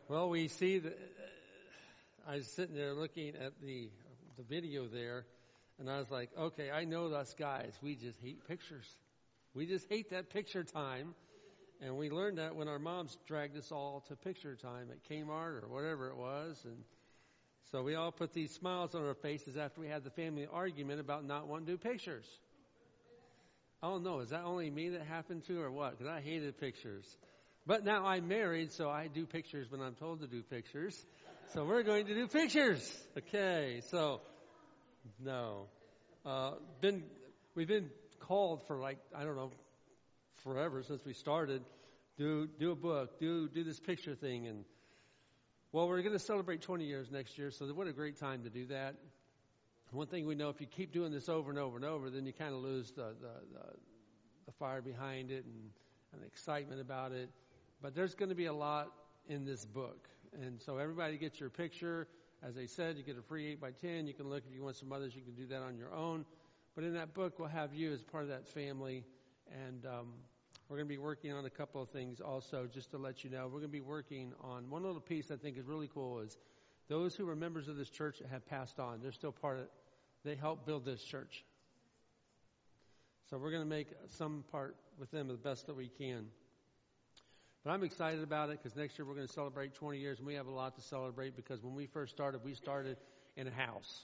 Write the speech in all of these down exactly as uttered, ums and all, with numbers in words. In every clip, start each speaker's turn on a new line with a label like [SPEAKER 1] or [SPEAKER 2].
[SPEAKER 1] Well, we see that I was sitting there looking at the the video there, and I was like, okay, I know us guys. We just hate pictures. We just hate that picture time. And we learned that when our moms dragged us all to picture time at Kmart or whatever it was. And so we all put these smiles on our faces after we had the family argument about not wanting to do pictures. I don't know. Is that only me that happened to or what? Because I hated pictures. But now I'm married, so I do pictures when I'm told to do pictures. So we're going to do pictures. Okay, so no. Uh, been we've been called for like, I don't know, forever since we started. Do do a book, do do this picture thing. And well, we're going to celebrate twenty years next year, so what a great time to do that. One thing we know, if you keep doing this over and over and over, then you kind of lose the the, the, the fire behind it and, and the excitement about it. But there's going to be a lot in this book. And so everybody gets your picture. As I said, you get a free eight by ten. You can look. If you want some others, you can do that on your own. But in that book, we'll have you as part of that family. And um, we're going to be working on a couple of things also, just to let you know. We're going to be working on one little piece I think is really cool is those who are members of this church have passed on. They're still part of it. They helped build this church. So we're going to make some part with them the best that we can. But I'm excited about it because next year we're going to celebrate twenty years, and we have a lot to celebrate because when we first started, we started in a house.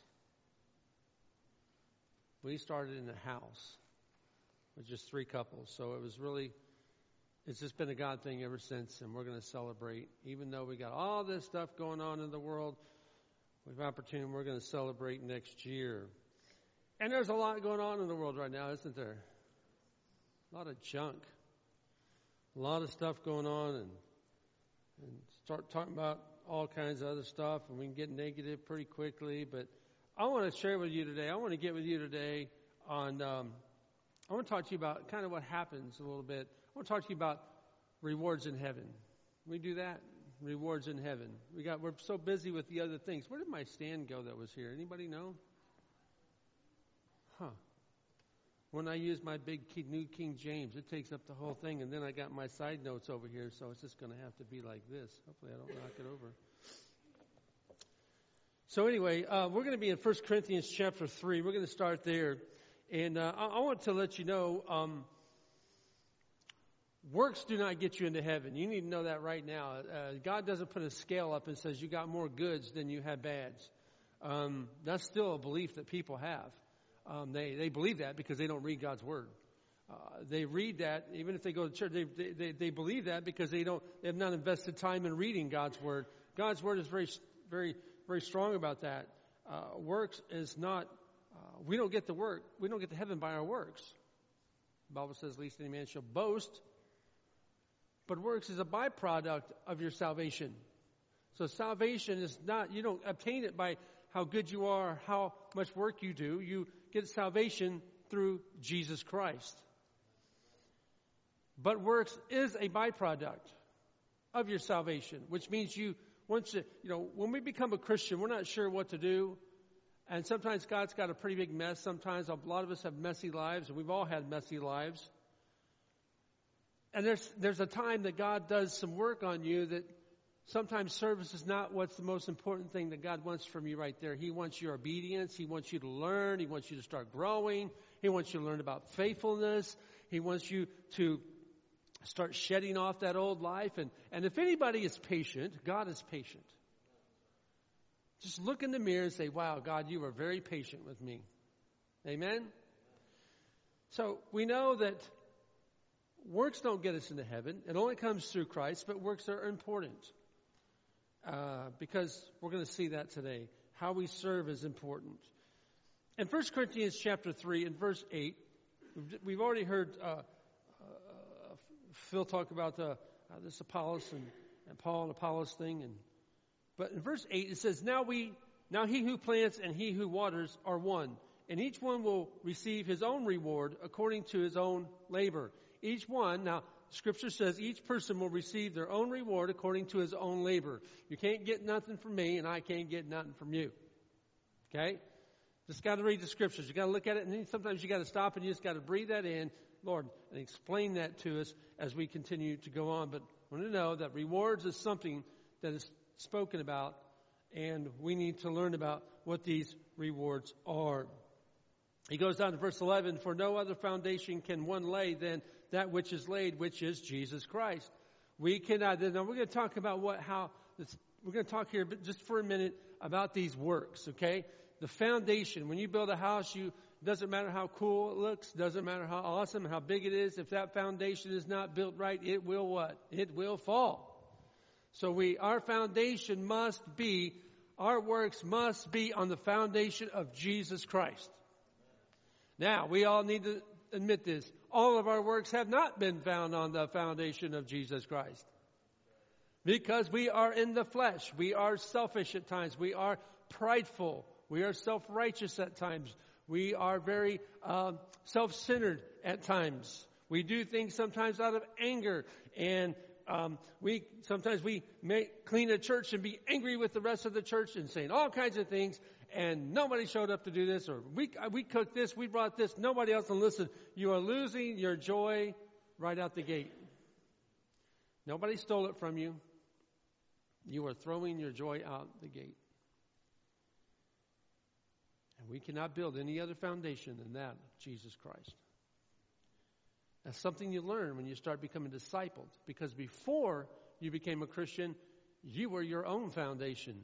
[SPEAKER 1] We started in a house with just three couples. So it was really, it's just been a God thing ever since, and we're going to celebrate. Even though we got all this stuff going on in the world, we have opportunity, we're going to celebrate next year. And there's a lot going on in the world right now, isn't there? A lot of junk. A lot of stuff going on, and and start talking about all kinds of other stuff, and we can get negative pretty quickly. But I want to share with you today, I want to get with you today on, um, I want to talk to you about kind of what happens a little bit. I want to talk to you about rewards in heaven. We do that? Rewards in heaven. We got, we're so busy with the other things. Where did my stand go that was here? Anybody know? Huh. When I use my big New King James, it takes up the whole thing, and then I got my side notes over here, so it's just going to have to be like this. Hopefully I don't knock it over. So anyway, uh, we're going to be in First Corinthians chapter three. We're going to start there. And uh, I, I want to let you know, um, works do not get you into heaven. You need to know that right now. Uh, God doesn't put a scale up and says you got more goods than you have bads. Um, that's still a belief that people have. Um, they, they believe that because they don't read God's Word. Uh, they read that, even if they go to church, they, they, they believe that because they don't, they have not invested time in reading God's Word. God's Word is very, very, very strong about that. Uh, works is not, uh, we don't get the work, we don't get to heaven by our works. The Bible says, least any man shall boast. But works is a byproduct of your salvation. So salvation is not, you don't obtain it by how good you are, how much work you do. You get salvation through Jesus Christ. But works is a byproduct of your salvation, which means you, once you, you know, when we become a Christian, we're not sure what to do. And sometimes God's got a pretty big mess. Sometimes a lot of us have messy lives, and we've all had messy lives. And there's, there's a time that God does some work on you that sometimes service is not what's the most important thing that God wants from you right there. He wants your obedience. He wants you to learn. He wants you to start growing. He wants you to learn about faithfulness. He wants you to start shedding off that old life. And, and if anybody is patient, God is patient. Just look in the mirror and say, wow, God, you are very patient with me. Amen? So we know that works don't get us into heaven. It only comes through Christ, but works are important. Uh, because we're going to see that today. How we serve is important. In First Corinthians chapter three, in verse eight, we've already heard uh, uh, Phil talk about the, uh, this Apollos and, and Paul and Apollos thing. And but in verse eight it says, Now we, now he who plants and he who waters are one, and each one will receive his own reward according to his own labor. Each one, now Scripture says each person will receive their own reward according to his own labor. You can't get nothing from me, and I can't get nothing from you. Okay? Just got to read the Scriptures. You got to look at it, and then sometimes you got to stop and you just got to breathe that in, Lord, and explain that to us as we continue to go on. But I want to know that rewards is something that is spoken about, and we need to learn about what these rewards are. He goes down to verse eleven, for no other foundation can one lay than that which is laid, which is Jesus Christ. We cannot, now we're going to talk about what, how, this, we're going to talk here just for a minute about these works, okay? The foundation, when you build a house, you, doesn't matter how cool it looks, doesn't matter how awesome, how big it is, if that foundation is not built right, it will what? It will fall. So we, our foundation must be, our works must be on the foundation of Jesus Christ. Now, we all need to admit this. All of our works have not been found on the foundation of Jesus Christ. Because we are in the flesh. We are selfish at times. We are prideful. We are self-righteous at times. We are very um, self-centered at times. We do things sometimes out of anger, and um, we sometimes we may clean a church and be angry with the rest of the church and saying all kinds of things, and nobody showed up to do this, or we we cooked this, we brought this, nobody else will listen. You are losing your joy right out the gate. Nobody stole it from you. You are throwing your joy out the gate. And we cannot build any other foundation than that of Jesus Christ. That's something you learn when you start becoming discipled. Because before you became a Christian, you were your own foundation.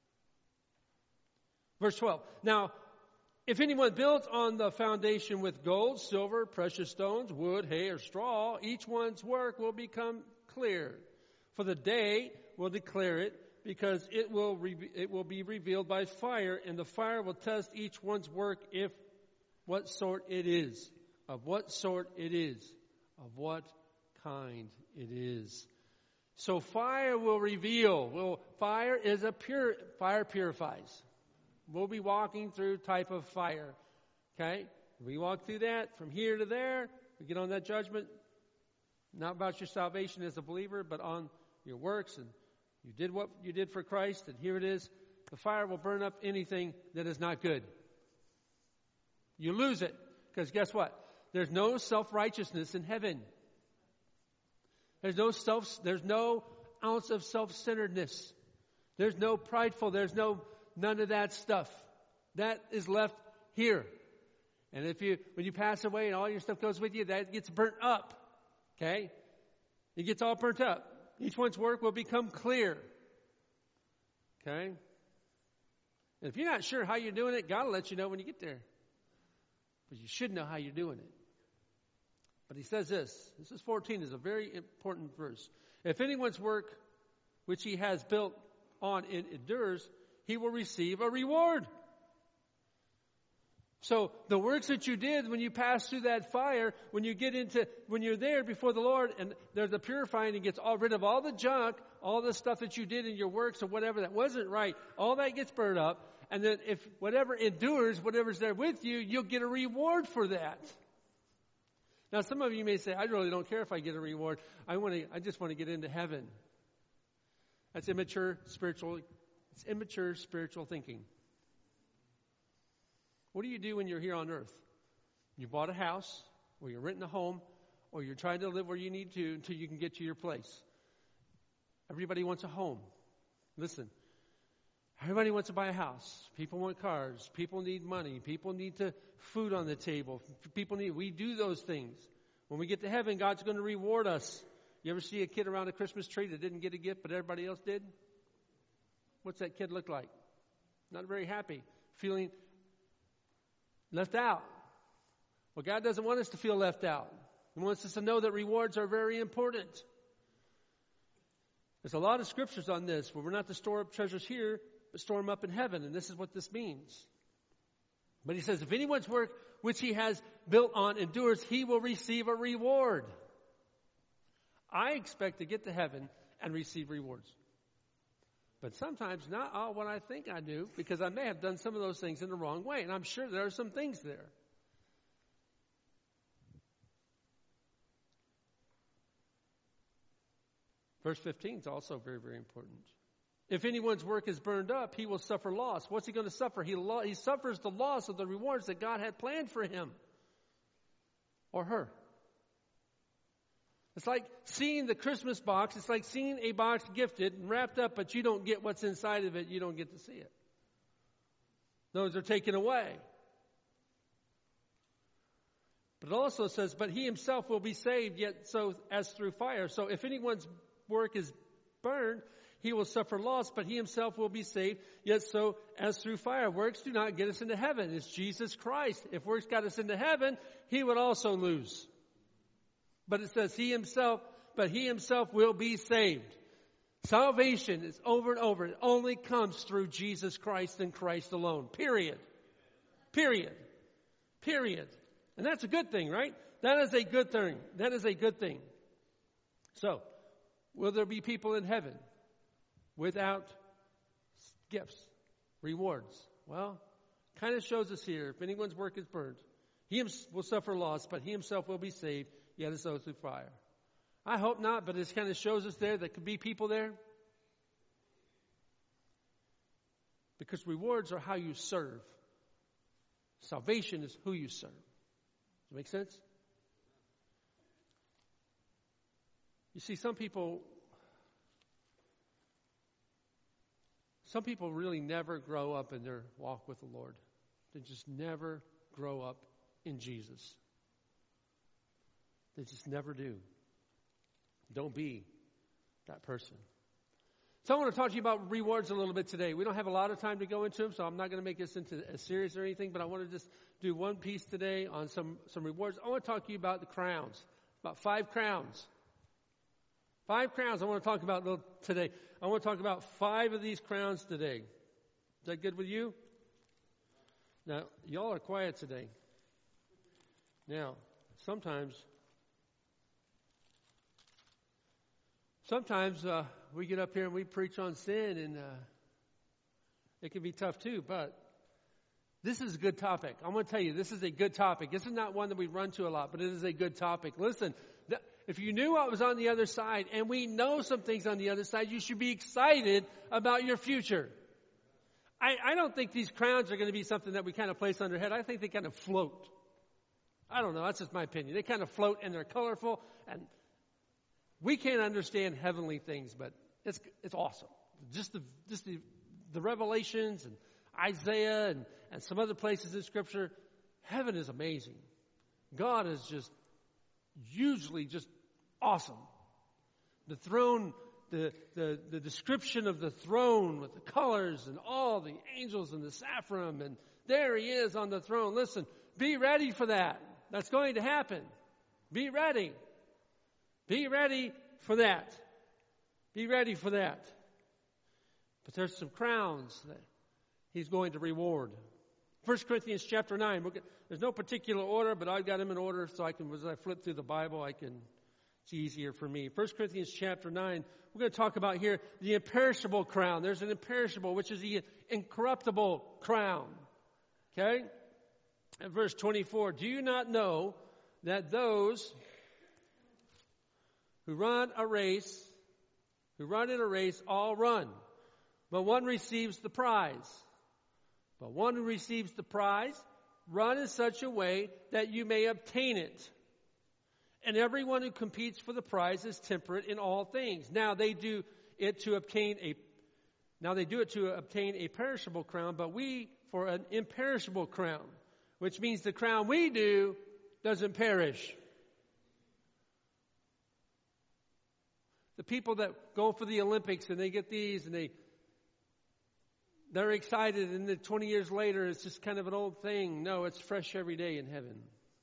[SPEAKER 1] Verse twelve. Now, if anyone builds on the foundation with gold, silver, precious stones, wood, hay, or straw, each one's work will become clear. For the day will declare it, because it will re- it will be revealed by fire, and the fire will test each one's work if what sort it is, of what sort it is, of what kind it is. So fire will reveal. Well, fire is a pure fire purifies. We'll be walking through type of fire. Okay? We walk through that from here to there. We get on that judgment. Not about your salvation as a believer, but on your works, and you did what you did for Christ, and here it is. The fire will burn up anything that is not good. You lose it, because guess what? There's no self-righteousness in heaven. There's no self. There's no ounce of self-centeredness. There's no prideful. There's no none of that stuff. That is left here. And if you, when you pass away and all your stuff goes with you, that gets burnt up. Okay? It gets all burnt up. Each one's work will become clear. Okay? And if you're not sure how you're doing it, God will let you know when you get there. But you should know how you're doing it. But he says this. This is fourteen, is a very important verse. If anyone's work which he has built on it endures, he will receive a reward. So the works that you did when you pass through that fire, when you get into, when you're there before the Lord, and there's the purifying, and gets all rid of all the junk, all the stuff that you did in your works or whatever that wasn't right, all that gets burned up. And then if whatever endures, whatever's there with you, you'll get a reward for that. Now some of you may say, I really don't care if I get a reward. I want to, I just want to get into heaven. That's immature spiritual, it's immature spiritual thinking. What do you do when you're here on earth? You bought a house, or you're renting a home, or you're trying to live where you need to until you can get to your place. Everybody wants a home. Listen, everybody wants to buy a house. People want cars. People need money. People need to food on the table. People need, we do those things. When we get to heaven, God's going to reward us. You ever see a kid around a Christmas tree that didn't get a gift, but everybody else did? What's that kid look like? Not very happy. Feeling left out. Well, God doesn't want us to feel left out. He wants us to know that rewards are very important. There's a lot of scriptures on this, where we're not to store up treasures here, but store them up in heaven. And this is what this means. But he says, if anyone's work which he has built on endures, he will receive a reward. I expect to get to heaven and receive rewards. But sometimes not all what I think I do, because I may have done some of those things in the wrong way. And I'm sure there are some things there. Verse fifteen is also very, very important. If anyone's work is burned up, he will suffer loss. What's he going to suffer? He, lo- he suffers the loss of the rewards that God had planned for him or her. It's like seeing the Christmas box. It's like seeing a box gifted and wrapped up, but you don't get what's inside of it. You don't get to see it. Those are taken away. But it also says, but he himself will be saved, yet so as through fire. So if anyone's work is burned, he will suffer loss, but he himself will be saved, yet so as through fire. Works do not get us into heaven. It's Jesus Christ. If works got us into heaven, he would also lose. But it says he himself, but he himself will be saved. Salvation is over and over. It only comes through Jesus Christ and Christ alone. Period. Period. Period. And that's a good thing, right? That is a good thing. That is a good thing. So, will there be people in heaven without gifts, rewards? Well, kind of shows us here, if anyone's work is burned, he will suffer loss, but he himself will be saved, yet as though through fire. I hope not, but it kind of shows us there that could be people there. Because rewards are how you serve. Salvation is who you serve. Does that make sense? You see, some people, some people really never grow up in their walk with the Lord. They just never grow up in Jesus. They just never do. Don't be that person. So I want to talk to you about rewards a little bit today. We don't have a lot of time to go into them, so I'm not going to make this into a series or anything, but I want to just do one piece today on some, some rewards. I want to talk to you about the crowns, about five crowns. Five crowns I want to talk about today. I want to talk about five of these crowns today. Is that good with you? Now, y'all are quiet today. Now, sometimes, sometimes uh, we get up here and we preach on sin, and uh, it can be tough too, but this is a good topic. I'm going to tell you, this is a good topic. This is not one that we run to a lot, but it is a good topic. Listen, th- if you knew what was on the other side, and we know some things on the other side, you should be excited about your future. I, I don't think these crowns are going to be something that we kind of place on our head. I think they kind of float. I don't know. That's just my opinion. They kind of float, and they're colorful, and we can't understand heavenly things, but it's it's awesome. Just the just the, the Revelations and Isaiah and, and some other places in Scripture, heaven is amazing. God is just hugely just awesome. The throne, the, the, the description of the throne with the colors and all the angels and the saffron, and there he is on the throne. Listen, be ready for that. That's going to happen. Be ready. Be ready for that. Be ready for that. But there's some crowns that he's going to reward. First Corinthians chapter nine. We'll get, there's no particular order, but I've got them in order so I can, as I flip through the Bible, I can, it's easier for me. First Corinthians chapter nine. We're going to talk about here the imperishable crown. There's an imperishable, which is the incorruptible crown. Okay? At verse twenty-four. Do you not know that those who run a race, who run in a race, all run, but one receives the prize? But one who receives the prize, run in such a way that you may obtain it. And everyone who competes for the prize is temperate in all things. Now they do it to obtain a now they do it to obtain a perishable crown, but we for an imperishable crown, which means the crown we do doesn't perish. The people that go for the Olympics and they get these and they They're excited, and then twenty years later, it's just kind of an old thing. No, it's fresh every day in heaven.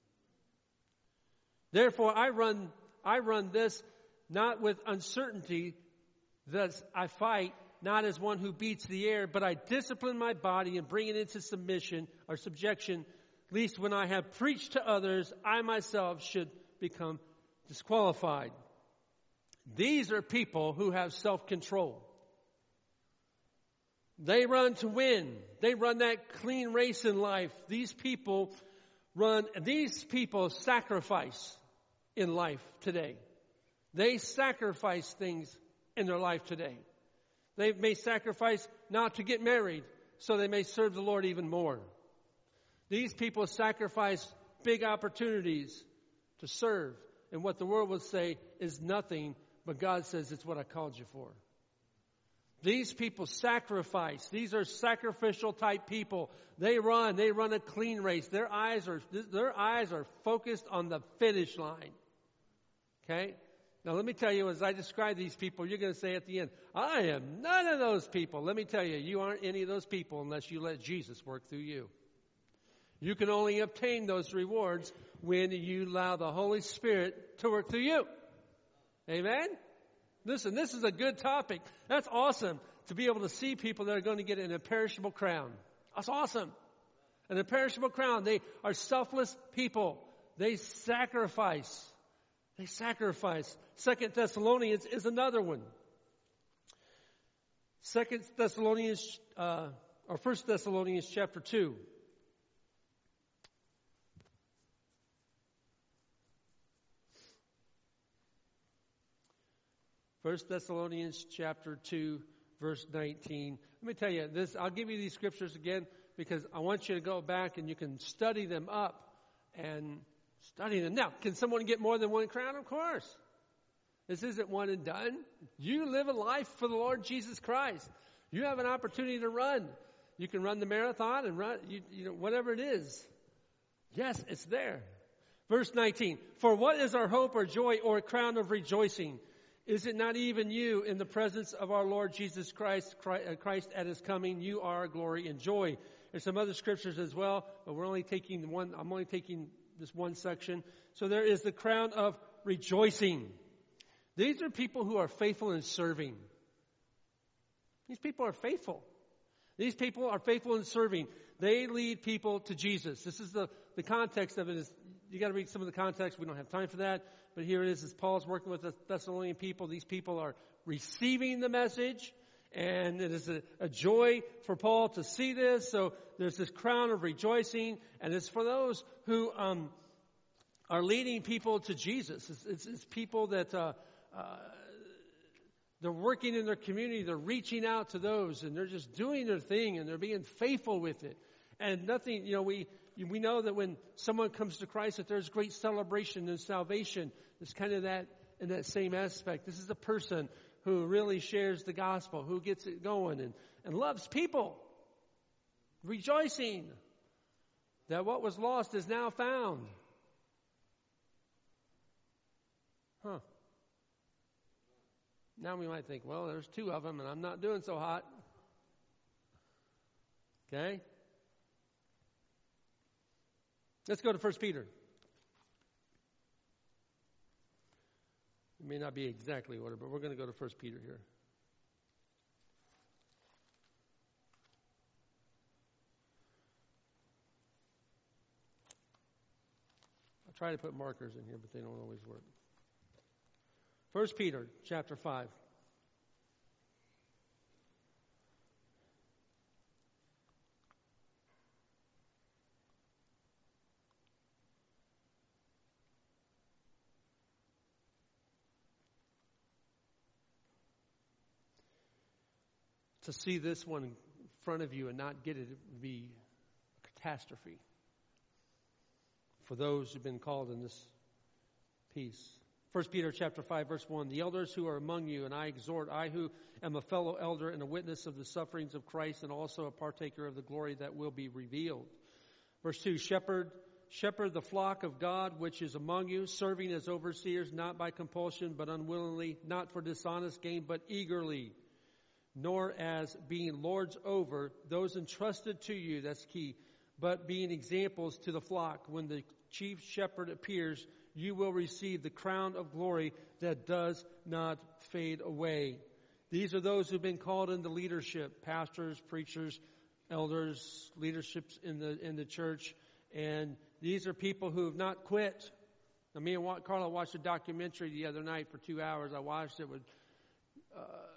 [SPEAKER 1] Therefore, I run, I run this not with uncertainty, that I fight not as one who beats the air, but I discipline my body and bring it into submission or subjection, lest when I have preached to others, I myself should become disqualified. These are people who have self-control. They run to win. They run that clean race in life. These people run, these people sacrifice in life today. They sacrifice things in their life today. They may sacrifice not to get married, so they may serve the Lord even more. These people sacrifice big opportunities to serve and what the world would say is nothing, but God says it's what I called you for. These people sacrifice. These are sacrificial type people. They run. They run a clean race. Their eyes are their eyes are focused on the finish line. Okay? Now let me tell you, as I describe these people, you're going to say at the end, I am none of those people. Let me tell you, you aren't any of those people unless you let Jesus work through you. You can only obtain those rewards when you allow the Holy Spirit to work through you. Amen? Listen, this is a good topic. That's awesome to be able to see people that are going to get an imperishable crown. That's awesome. An imperishable crown. They are selfless people. They sacrifice. They sacrifice. Second Thessalonians is another one. Second Thessalonians, uh, or First Thessalonians chapter two. First Thessalonians chapter two, verse nineteen. Let me tell you this. I'll give you these scriptures again because I want you to go back and you can study them up and study them. Now, can someone get more than one crown? Of course. This isn't one and done. You live a life for the Lord Jesus Christ. You have an opportunity to run. You can run the marathon and run, you, you know, whatever it is. Yes, it's there. Verse nineteen. For what is our hope or joy or crown of rejoicing? Is it not even you in the presence of our Lord Jesus Christ, Christ at his coming? You are our glory and joy. There's some other scriptures as well, but we're only taking one. I'm only taking this one section. So there is the crown of rejoicing. These are people who are faithful in serving. These people are faithful. These people are faithful in serving. They lead people to Jesus. This is the, the context of it. Is you got to read some of the context. We don't have time for that. But here it is, as Paul's working with the Thessalonian people. These people are receiving the message. And it is a, a joy for Paul to see this. So there's this crown of rejoicing. And it's for those who um, are leading people to Jesus. It's, it's, it's people that uh, uh, they're working in their community. They're reaching out to those. And they're just doing their thing. And they're being faithful with it. And nothing, you know, we... We know that when someone comes to Christ, that there's great celebration and salvation. It's kind of that in that same aspect. This is a person who really shares the gospel, who gets it going and, and loves people, rejoicing that what was lost is now found. Huh. Now we might think, well, there's two of them and I'm not doing so hot. Okay? Let's go to First Peter. It may not be exactly order, but we're going to go to First Peter here. I try to put markers in here, but they don't always work. First Peter chapter five. To see this one in front of you and not get it would be a catastrophe for those who've been called in this piece. First Peter chapter five, verse one. The elders who are among you, and I exhort, I who am a fellow elder and a witness of the sufferings of Christ and also a partaker of the glory that will be revealed. Verse two. Shepherd, shepherd the flock of God which is among you, serving as overseers, not by compulsion, but unwillingly, not for dishonest gain, but eagerly, nor as being lords over those entrusted to you, that's key, but being examples to the flock. When the chief shepherd appears, you will receive the crown of glory that does not fade away. These are those who've been called into leadership, pastors, preachers, elders, leaderships in the in the church, and these are people who have not quit. Now, me and Carla watched a documentary the other night for two hours. I watched it with uh,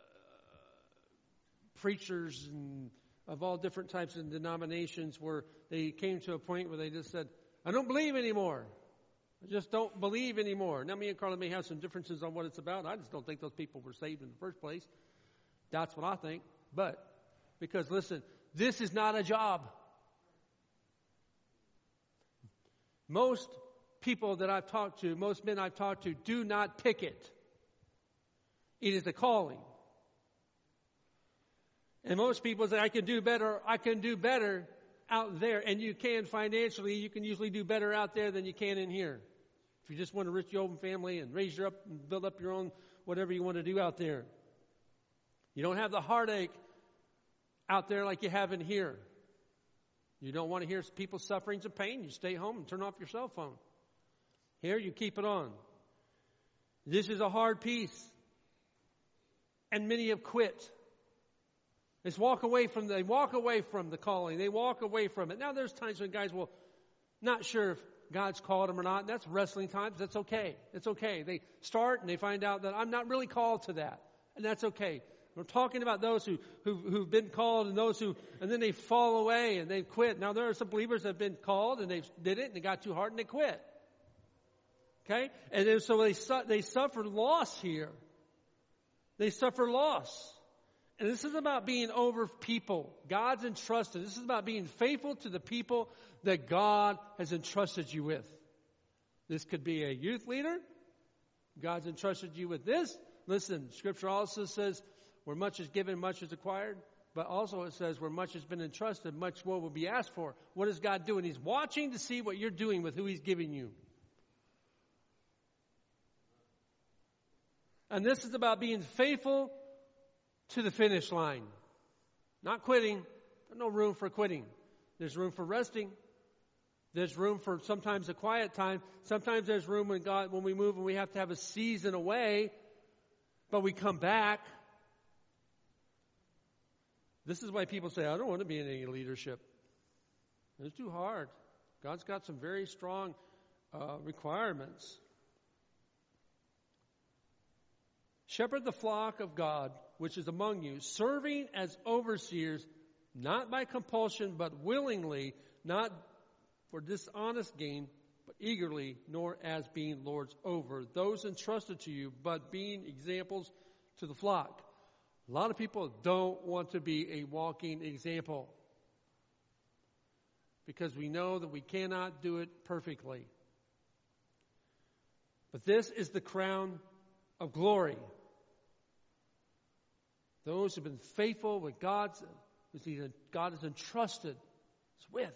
[SPEAKER 1] preachers and of all different types of denominations where they came to a point where they just said, I don't believe anymore. I just don't believe anymore. Now, me and Carla may have some differences on what it's about. I just don't think those people were saved in the first place. That's what I think. But, because listen, this is not a job. Most people that I've talked to, most men I've talked to, do not pick it. It is a calling. And most people say, I can do better, I can do better out there. And you can financially, you can usually do better out there than you can in here. If you just want a rich old family and raise your up and build up your own whatever you want to do out there. You don't have the heartache out there like you have in here. You don't want to hear people's sufferings and pain. You stay home and turn off your cell phone. Here, you keep it on. This is a hard piece. And many have quit. They walk away from the, they walk away from the calling. They walk away from it. Now, there's times when guys will not sure if God's called them or not. And that's wrestling times. That's okay. It's okay. They start and they find out that I'm not really called to that. And that's okay. We're talking about those who, who, who've been called and those who, and then they fall away and they quit. Now, there are some believers that have been called and they did it and it got too hard and they quit. Okay? And then so they, su- they suffer loss here. They suffer loss. And this is about being over people. God's entrusted. This is about being faithful to the people that God has entrusted you with. This could be a youth leader. God's entrusted you with this. Listen, Scripture also says, where much is given, much is acquired. But also it says, where much has been entrusted, much more will be asked for. What is God doing? He's watching to see what you're doing with who He's giving you. And this is about being faithful to the finish line. Not quitting. There's no room for quitting. There's room for resting. There's room for sometimes a quiet time. Sometimes there's room when God, when we move and we have to have a season away, but we come back. This is why people say, I don't want to be in any leadership. It's too hard. God's got some very strong uh, requirements. Shepherd the flock of God, which is among you, serving as overseers, not by compulsion, but willingly, not for dishonest gain, but eagerly, nor as being lords over those entrusted to you, but being examples to the flock. A lot of people don't want to be a walking example because we know that we cannot do it perfectly. But this is the crown of glory. Those who have been faithful with God's, God has entrusted us with.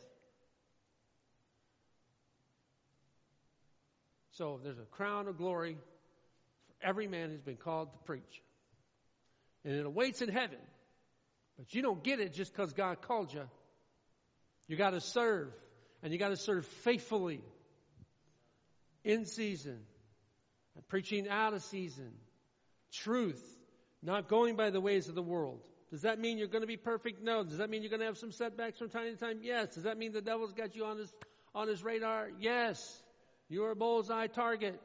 [SPEAKER 1] So there's a crown of glory for every man who's been called to preach. And it awaits in heaven. But you don't get it just because God called you. You got to serve. And you got to serve faithfully. In season. And preaching out of season. Truth. Not going by the ways of the world. Does that mean you're going to be perfect? No. Does that mean you're going to have some setbacks from time to time? Yes. Does that mean the devil's got you on his, on his radar? Yes. You're a bullseye target.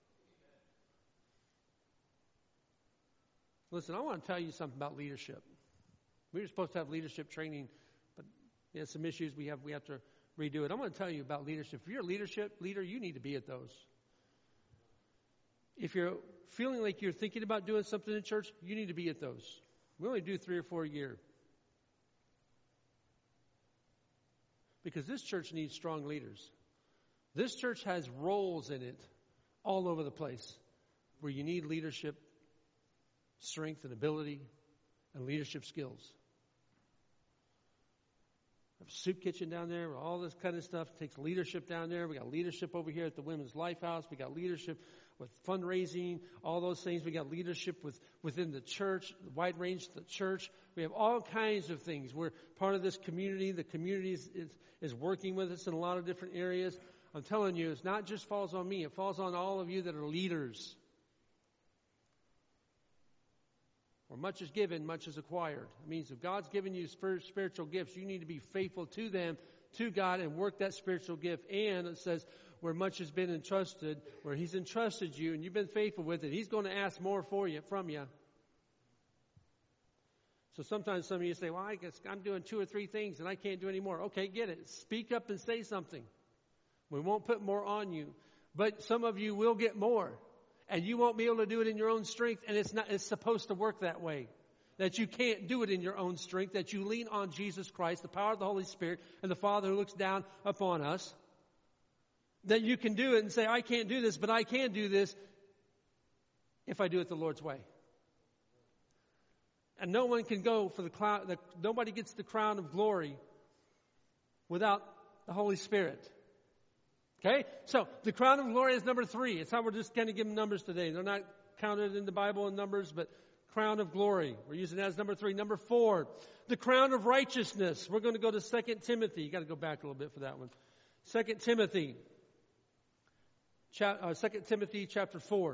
[SPEAKER 1] Listen, I want to tell you something about leadership. We were supposed to have leadership training, but yeah, some issues we have we have to redo it. I want to tell you about leadership. If you're a leadership leader, you need to be at those. If you're feeling like you're thinking about doing something in church, you need to be at those. We only do three or four a year. Because this church needs strong leaders. This church has roles in it all over the place where you need leadership, strength and ability, and leadership skills. We have a soup kitchen down there, all this kind of stuff. It takes leadership down there. We got leadership over here at the Women's Life House. We got leadership with fundraising, all those things. We got leadership with within the church, the wide range of the church. We have all kinds of things. We're part of this community. The community is, is, is working with us in a lot of different areas. I'm telling you, it's not just falls on me. It falls on all of you that are leaders. Where much is given, much is acquired. It means if God's given you spiritual gifts, you need to be faithful to them, to God, and work that spiritual gift. And it says, where much has been entrusted, where He's entrusted you, and you've been faithful with it, He's going to ask more for you, from you. So sometimes some of you say, well, I guess I'm doing two or three things, and I can't do any more. Okay, get it. Speak up and say something. We won't put more on you. But some of you will get more. And you won't be able to do it in your own strength. And it's not, it's supposed to work that way. That you can't do it in your own strength. That you lean on Jesus Christ, the power of the Holy Spirit, and the Father who looks down upon us. that you can do it and say, I can't do this, but I can do this if I do it the Lord's way. And no one can go for the crown, the, nobody gets the crown of glory without the Holy Spirit. Okay? So, the crown of glory is number three. It's how we're just kind of giving numbers today. They're not counted in the Bible in numbers, but crown of glory. We're using that as number three. Number four, the crown of righteousness. We're going to go to Second Timothy. You got to go back a little bit for that one. Second Timothy. Cha- uh, Second Timothy chapter four.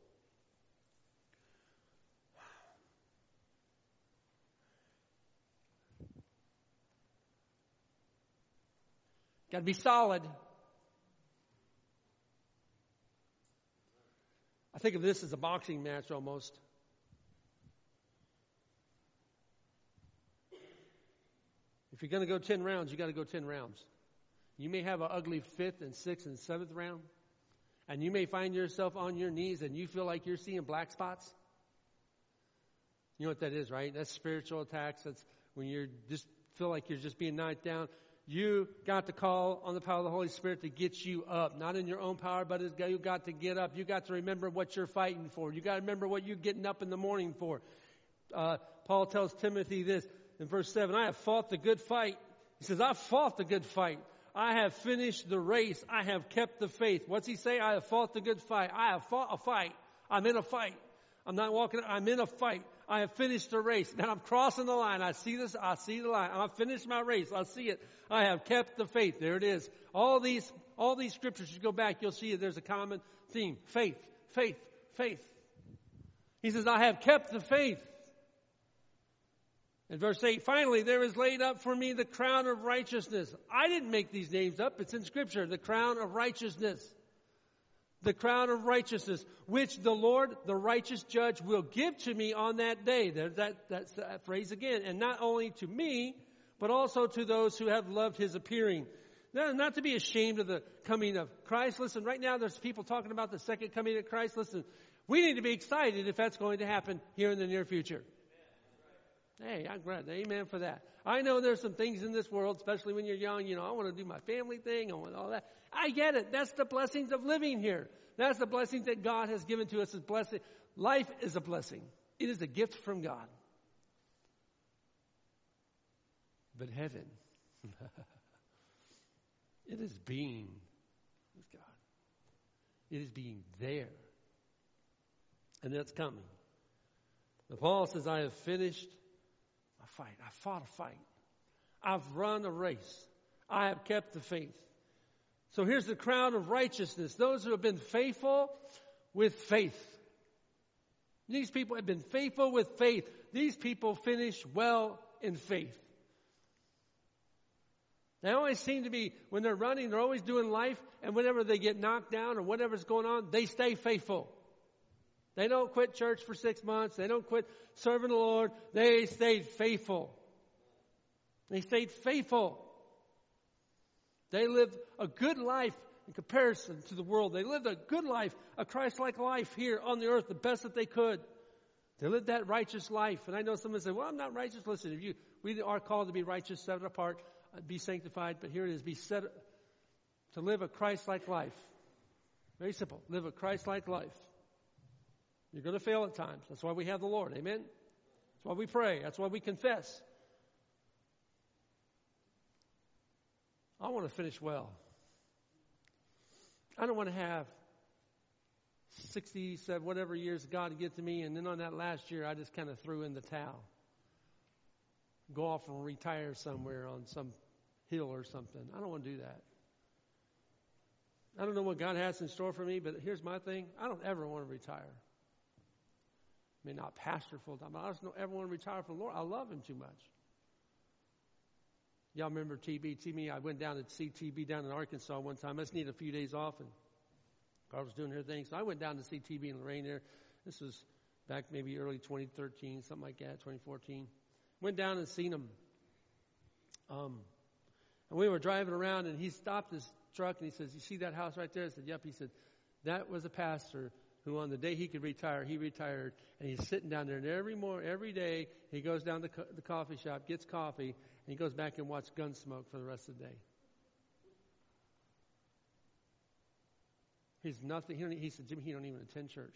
[SPEAKER 1] Got to be solid. I think of this as a boxing match almost. If you're going to go ten rounds, you got to go ten rounds. You may have an ugly fifth and sixth and seventh round, and you may find yourself on your knees and you feel like you're seeing black spots. You know what that is, right? That's spiritual attacks. That's when you just feel like you're just being knocked down. You got to call on the power of the Holy Spirit to get you up. Not in your own power, but you got to get up. You got to remember what you're fighting for. You got to remember what you're getting up in the morning for. Uh, Paul tells Timothy this in verse seven, I have fought the good fight. He says, I've fought the good fight. I have finished the race. I have kept the faith. What's he say? I have fought the good fight. I have fought a fight. I'm in a fight. I'm not walking. I'm in a fight. I have finished the race. Now I'm crossing the line. I see this. I see the line. I've finished my race. I see it. I have kept the faith. There it is. All these, all these scriptures, you go back, you'll see there's a common theme. Faith, faith, faith. He says, I have kept the faith. In verse eight, finally, there is laid up for me the crown of righteousness. I didn't make these names up. It's in Scripture. The crown of righteousness. The crown of righteousness, which the Lord, the righteous judge, will give to me on that day. There's that, that's that phrase again. And not only to me, but also to those who have loved his appearing. Now, not to be ashamed of the coming of Christ. Listen, right now there's people talking about the second coming of Christ. Listen, we need to be excited if that's going to happen here in the near future. Hey, I'm glad. Amen for that. I know there's some things in this world, especially when you're young, you know, I want to do my family thing, I want all that. I get it. That's the blessings of living here. That's the blessings that God has given to us as blessing. Life is a blessing. It is a gift from God. But heaven, it is being with God. It is being there. And that's coming. But Paul says, I have finished my fight. I fought a fight. I've run a race. I have kept the faith. So here's the crown of righteousness. Those who have been faithful with faith. These people have been faithful with faith. These people finish well in faith. They always seem to be, when they're running, they're always doing life, and whenever they get knocked down or whatever's going on, they stay faithful. They don't quit church for six months. They don't quit serving the Lord. They stayed faithful. They stayed faithful. They lived a good life in comparison to the world. They lived a good life, a Christ-like life here on the earth, the best that they could. They lived that righteous life. And I know someone say, well, I'm not righteous. Listen, if you, we are called to be righteous, set apart, be sanctified. But here it is, be set to live a Christ-like life. Very simple. Live a Christ-like life. You're going to fail at times. That's why we have the Lord. Amen? That's why we pray. That's why we confess. I want to finish well. I don't want to have sixty-seven, whatever years God to get to me, and then on that last year, I just kind of threw in the towel. Go off and retire somewhere on some hill or something. I don't want to do that. I don't know what God has in store for me, but here's my thing. I don't ever want to retire. I mean, not pastor full time, but I just don't ever want to retire from the Lord. I love Him too much. Y'all remember T B? T B, I went down to see T B down in Arkansas one time. I just needed a few days off, and God was doing her thing. So I went down to see T B in Lorraine there. This was back maybe early twenty thirteen, something like that, twenty fourteen. Went down and seen him. Um, and we were driving around, and he stopped his truck, and he says, you see that house right there? I said, yep. He said, that was a pastor who on the day he could retire, he retired, and he's sitting down there, and every morning, every day, he goes down to co- the coffee shop, gets coffee, and he goes back and watches Gunsmoke for the rest of the day. He's nothing. He, don't, he said, Jimmy, he don't even attend church.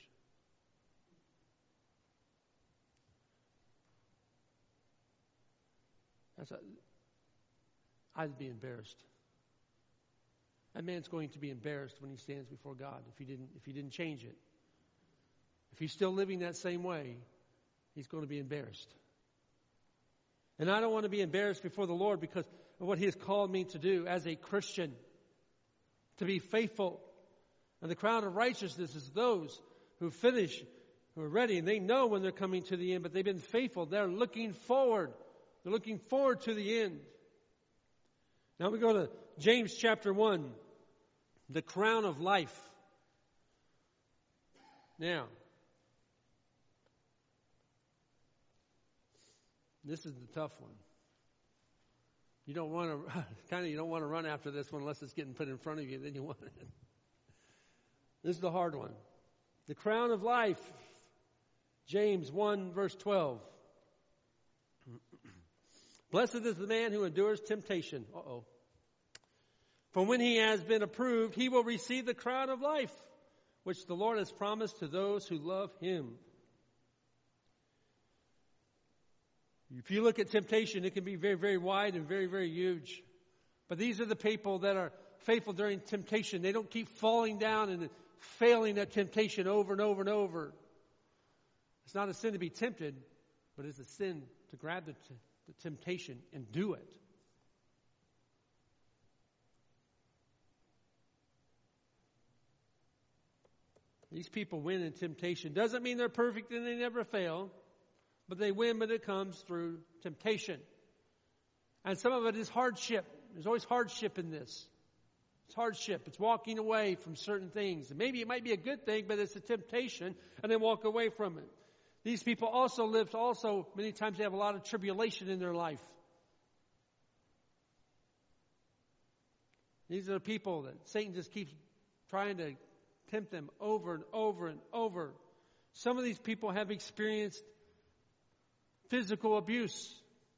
[SPEAKER 1] That's a, I'd be embarrassed. That man's going to be embarrassed when he stands before God if he didn't if he didn't change it. If he's still living that same way, he's going to be embarrassed. And I don't want to be embarrassed before the Lord because of what He has called me to do as a Christian, to be faithful. And the crown of righteousness is those who finish, who are ready, and they know when they're coming to the end, but they've been faithful. They're looking forward. They're looking forward to the end. Now we go to James chapter one, the crown of life. Now, this is the tough one. You don't want to, kind of, you don't want to run after this one unless it's getting put in front of you. Then you want it. This is the hard one. The crown of life. James one verse twelve. Blessed is the man who endures temptation. Uh-oh. For when he has been approved, he will receive the crown of life, which the Lord has promised to those who love Him. If you look at temptation, it can be very, very wide and very, very huge. But these are the people that are faithful during temptation. They don't keep falling down and failing at temptation over and over and over. It's not a sin to be tempted, but it's a sin to grab the, t- the temptation and do it. These people win in temptation. Doesn't mean they're perfect and they never fail, but they win when it comes through temptation. And some of it is hardship. There's always hardship in this. It's hardship. It's walking away from certain things. And maybe it might be a good thing, but it's a temptation, and they walk away from it. These people also live, also, many times they have a lot of tribulation in their life. These are the people that Satan just keeps trying to tempt them over and over and over. Some of these people have experienced physical abuse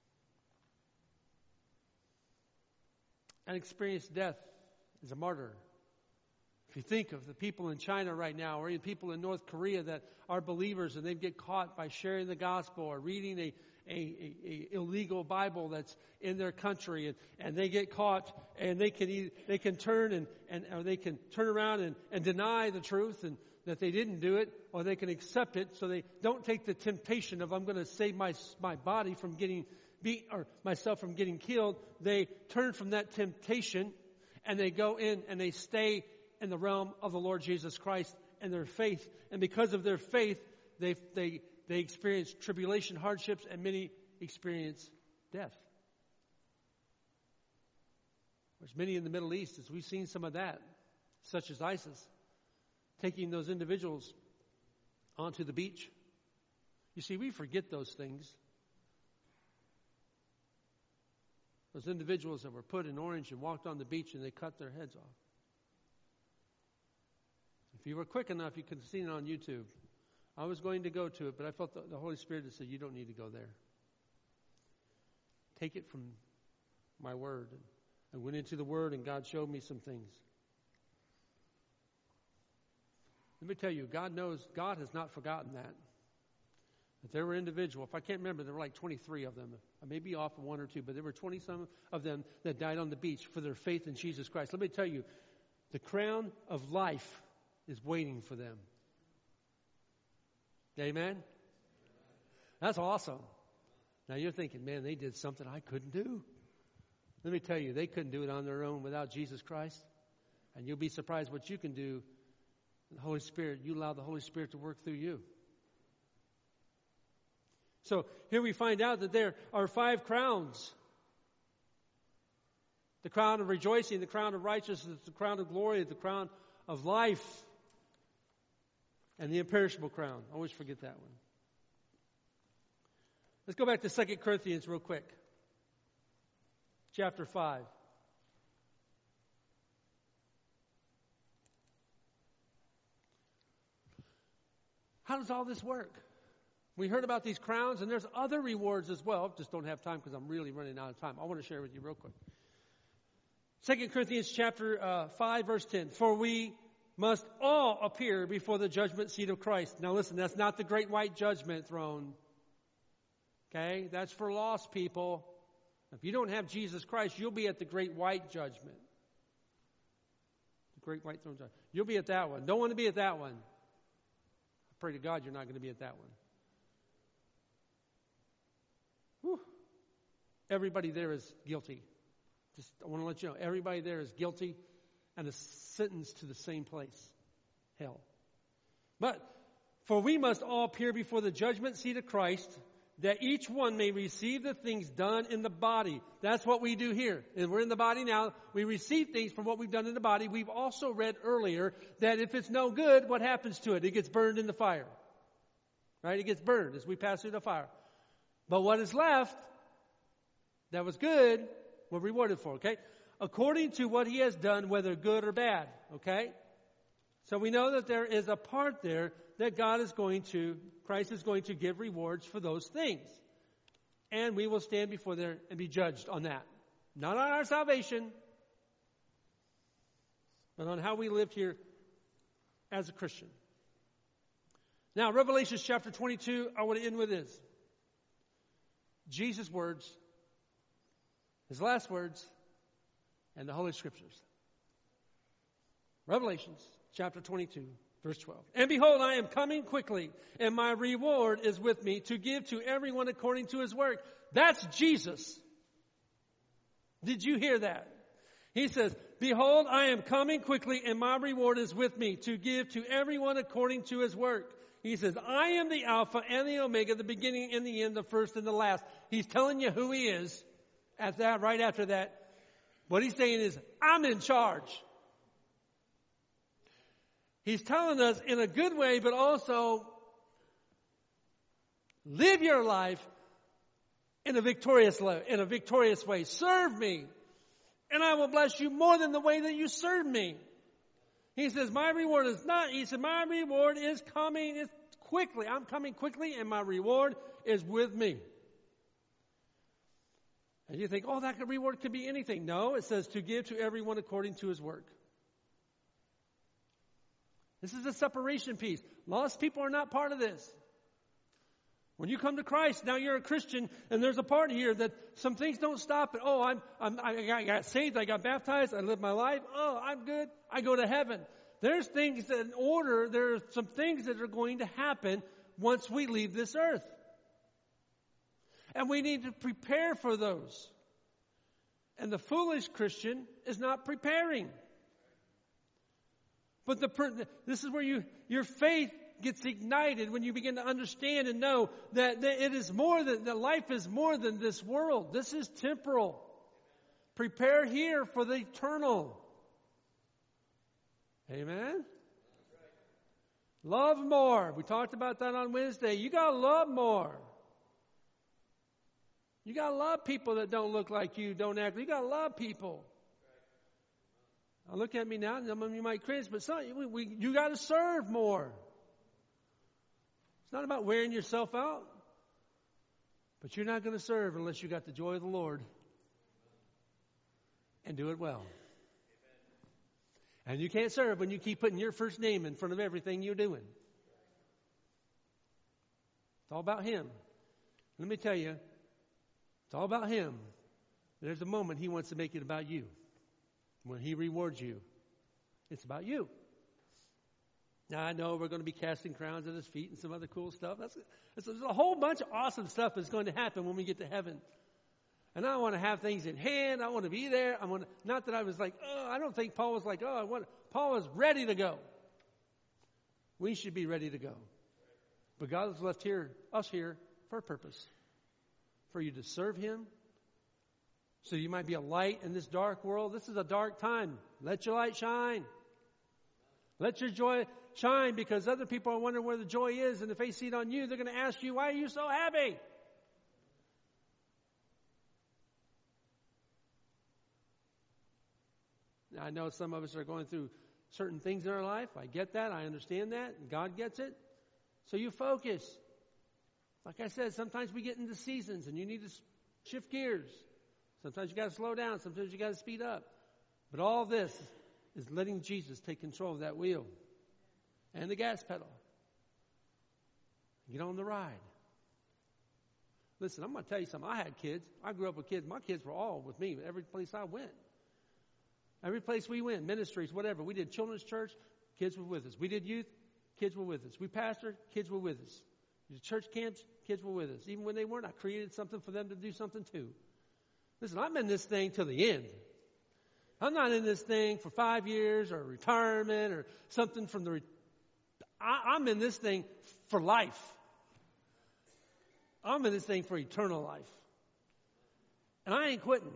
[SPEAKER 1] and experienced death as a martyr. If you think of the people in China right now, or even people in North Korea that are believers and they get caught by sharing the gospel or reading a, a, a, a illegal Bible that's in their country, and, and they get caught, and they can either, they can turn and, and or they can turn around and, and deny the truth and that they didn't do it, or they can accept it, so they don't take the temptation of I'm going to save my my body from getting beat or myself from getting killed. They turn from that temptation and they go in and they stay in the realm of the Lord Jesus Christ and their faith. And because of their faith, they they they experience tribulation, hardships, and many experience death. There's many in the Middle East, as we've seen some of that, such as ISIS, taking those individuals onto the beach. You see, we forget those things. Those individuals that were put in orange and walked on the beach and they cut their heads off. If you were quick enough, you could have seen it on YouTube. I was going to go to it, but I felt the, the Holy Spirit that said, you don't need to go there. Take it from my word. And I went into the word and God showed me some things. Let me tell you, God knows, God has not forgotten that. That there were individuals, if I can't remember, there were like twenty-three of them. I may be off one or two, but there were twenty-some of them that died on the beach for their faith in Jesus Christ. Let me tell you, the crown of life is waiting for them. Amen? That's awesome. Now you're thinking, man, they did something I couldn't do. Let me tell you, they couldn't do it on their own without Jesus Christ. And you'll be surprised what you can do. The Holy Spirit, you allow the Holy Spirit to work through you. So here we find out that there are five crowns. The crown of rejoicing, the crown of righteousness, the crown of glory, the crown of life, and the imperishable crown. I always forget that one. Let's go back to Second Corinthians real quick. Chapter five. How does all this work? We heard about these crowns, and there's other rewards as well. Just don't have time because I'm really running out of time. I want to share with you real quick. Second Corinthians chapter uh, five, verse ten. For we must all appear before the judgment seat of Christ. Now listen, that's not the great white judgment throne. Okay? That's for lost people. If you don't have Jesus Christ, you'll be at the great white judgment. The great white throne judgment. You'll be at that one. Don't want to be at that one. I pray to God you're not going to be at that one. Whew. Everybody there is guilty. Just I want to let you know, everybody there is guilty and is sentenced to the same place, hell. But, for we must all appear before the judgment seat of Christ, that each one may receive the things done in the body. That's what we do here. And we're in the body now. We receive things from what we've done in the body. We've also read earlier that if it's no good, what happens to it? It gets burned in the fire. Right? It gets burned as we pass through the fire. But what is left that was good, we're rewarded for, okay? According to what he has done, whether good or bad, okay? So we know that there is a part there that God is going to, Christ is going to give rewards for those things. And we will stand before there and be judged on that. Not on our salvation, but on how we lived here as a Christian. Now, Revelation chapter twenty-two, I want to end with this. Jesus' words, his last words, and the Holy Scriptures. Revelations chapter twenty-two, verse twelve. And behold, I am coming quickly, and my reward is with me to give to everyone according to his work. That's Jesus. Did you hear that? He says, behold, I am coming quickly, and my reward is with me to give to everyone according to his work. He says, I am the Alpha and the Omega, the beginning and the end, the first and the last. He's telling you who he is. At that, right after that, what he's saying is, I'm in charge. He's telling us in a good way, but also live your life in a victorious in a victorious way. Serve me, and I will bless you more than the way that you serve me. He says, my reward is not, he said, my reward is coming it's quickly. I'm coming quickly, and my reward is with me. And you think, oh, that reward could be anything. No, it says to give to everyone according to his work. This is a separation piece. Lost people are not part of this. When you come to Christ, now you're a Christian, and there's a part here that some things don't stop. And, oh, I'm, I'm, I got, I got saved, I got baptized, I lived my life. Oh, I'm good. I go to heaven. There's things that in order, there are some things that are going to happen once we leave this earth. And we need to prepare for those. And the foolish Christian is not preparing. But the this is where you your faith gets ignited when you begin to understand and know that, that it is more than that life is more than this world. This is temporal. Prepare here for the eternal. Amen. Love more. We talked about that on Wednesday. You got to love more. You got to love people that don't look like you, don't act. You got to love people. Now look at me now. Some of you might cringe, but some, we, we, you got to serve more. It's not about wearing yourself out. But you're not going to serve unless you got the joy of the Lord. And do it well. And you can't serve when you keep putting your first name in front of everything you're doing. It's all about Him. Let me tell you, it's all about Him. There's a moment He wants to make it about you. When He rewards you, it's about you. Now, I know we're going to be casting crowns at His feet and some other cool stuff. That's, that's there's a whole bunch of awesome stuff that's going to happen when we get to heaven. And I want to have things in hand. I want to be there. I want to, not that I was like, oh, I don't think Paul was like, oh, I want. Paul was ready to go. We should be ready to go. But God has left here, us here, for a purpose. For you to serve Him. So you might be a light in this dark world. This is a dark time. Let your light shine. Let your joy shine, because other people are wondering where the joy is. And if they see it on you, they're going to ask you, why are you so happy? Now, I know some of us are going through certain things in our life. I get that. I understand that. And God gets it. So you focus. Like I said, sometimes we get into seasons and you need to shift gears. Sometimes you got to slow down. Sometimes you got to speed up. But all this is letting Jesus take control of that wheel and the gas pedal. Get on the ride. Listen, I'm going to tell you something. I had kids. I grew up with kids. My kids were all with me every place I went. Every place we went, ministries, whatever. We did children's church, kids were with us. We did youth, kids were with us. We pastored, kids were with us. We did church camps, kids were with us. Even when they weren't, I created something for them to do something too. Listen, I'm in this thing till the end. I'm not in this thing for five years or retirement or something from the... Re- I, I'm in this thing for life. I'm in this thing for eternal life. And I ain't quitting.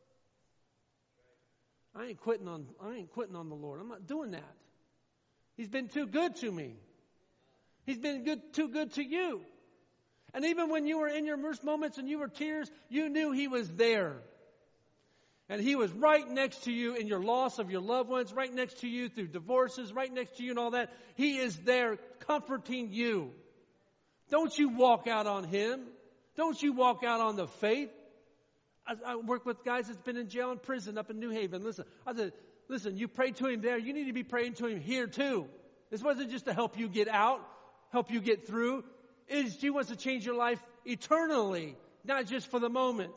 [SPEAKER 1] I ain't quitting on I ain't quitting on the Lord. I'm not doing that. He's been too good to me. He's been good too good to you. And even when you were in your worst moments and you were tears, you knew He was there. And He was right next to you in your loss of your loved ones, right next to you through divorces, right next to you and all that. He is there comforting you. Don't you walk out on Him. Don't you walk out on the faith. I, I work with guys that's been in jail and prison up in New Haven. Listen, I said, listen, you prayed to Him there. You need to be praying to Him here too. This wasn't just to help you get out, help you get through. It is, He wants to change your life eternally, not just for the moment.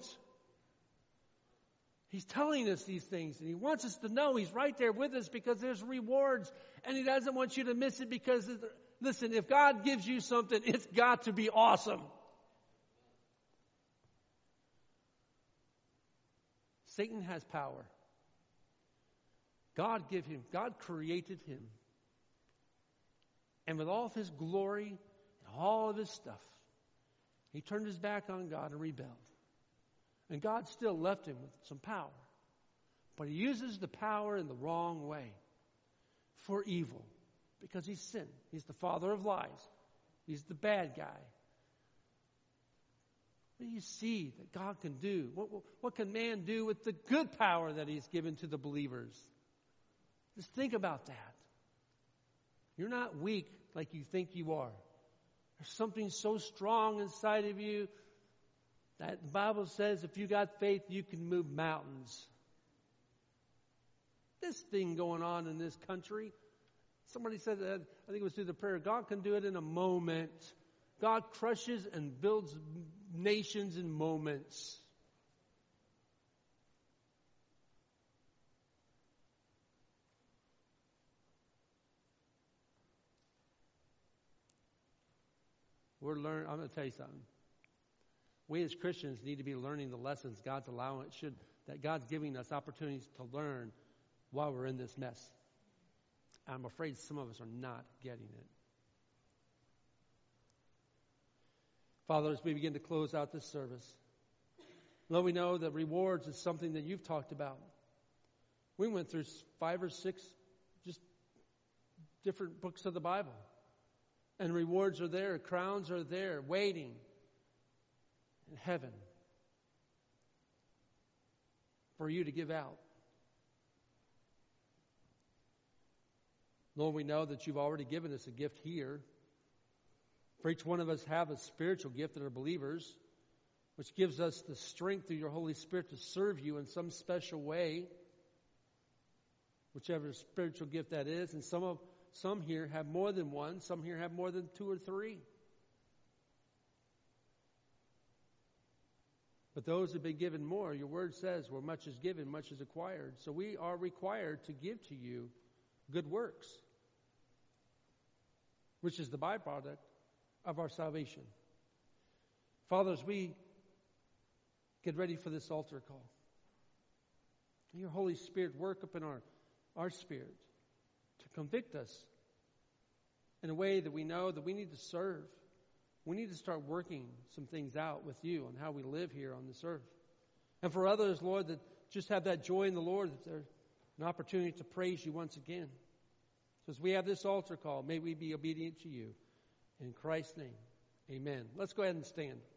[SPEAKER 1] He's telling us these things, and He wants us to know He's right there with us because there's rewards, and He doesn't want you to miss it because, listen, if God gives you something, it's got to be awesome. Satan has power. God gave him, God created him. And with all of his glory and all of his stuff, he turned his back on God and rebelled. And God still left him with some power. But he uses the power in the wrong way for evil because he's sin. He's the father of lies. He's the bad guy. What do you see that God can do? What, what, what can man do with the good power that He's given to the believers? Just think about that. You're not weak like you think you are. There's something so strong inside of you that the Bible says if you got faith, you can move mountains. This thing going on in this country, somebody said that, I think it was through the prayer, God can do it in a moment. God crushes and builds nations in moments. We're learning. I'm going to tell you something. We as Christians need to be learning the lessons God's allowing. It should that God's giving us opportunities to learn while we're in this mess. I'm afraid some of us are not getting it. Father, as we begin to close out this service, Lord, we know that rewards is something that You've talked about. We went through five or six just different books of the Bible. And rewards are there, crowns are there, waiting in heaven for you to give out. Lord, we know that You've already given us a gift here. For each one of us have a spiritual gift that are believers, which gives us the strength through Your Holy Spirit to serve You in some special way, whichever spiritual gift that is. And some of some here have more than one. Some here have more than two or three. But those who have been given more, Your word says, where much is given, much is acquired. So we are required to give to You good works, which is the byproduct of our salvation. Father, as we get ready for this altar call, Your Holy Spirit work up in our, our spirit to convict us in a way that we know that we need to serve. We need to start working some things out with You on how we live here on this earth. And for others, Lord, that just have that joy in the Lord, that there's an opportunity to praise You once again. So as we have this altar call, may we be obedient to You. In Christ's name, amen. Let's go ahead and stand.